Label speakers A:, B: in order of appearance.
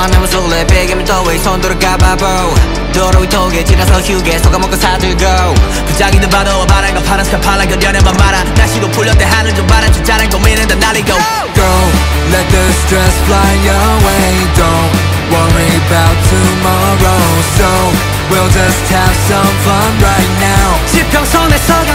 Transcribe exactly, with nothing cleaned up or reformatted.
A: 바람에 무술래 베개면 더위 손 들어가봐 bro 도로 위 톡에 지나서 휴게 소가 먹고 사들고 부장이든 봐도 바란 거 파란색 팔랑 견뎌내만 말아 날씨도 풀렸대 하늘 좀 바란 진짜란 고민은 다 날리고
B: Go, let the stress fly away. Don't worry about tomorrow. So we'll just have some fun right now.
A: 지평선에서